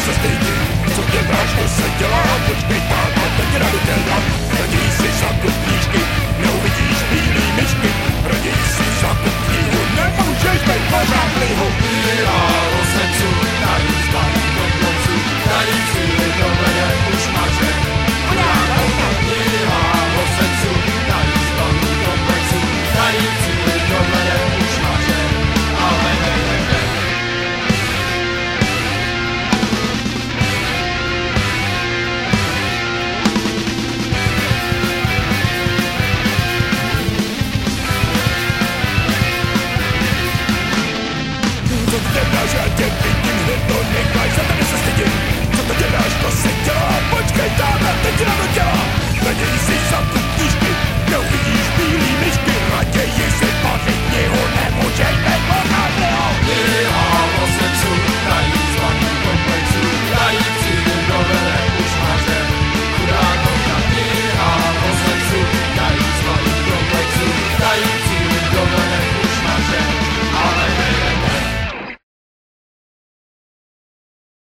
se stydi, co děláš, to se dělá, počkej pán, a teď radu dělám, nadí si šatku knížky.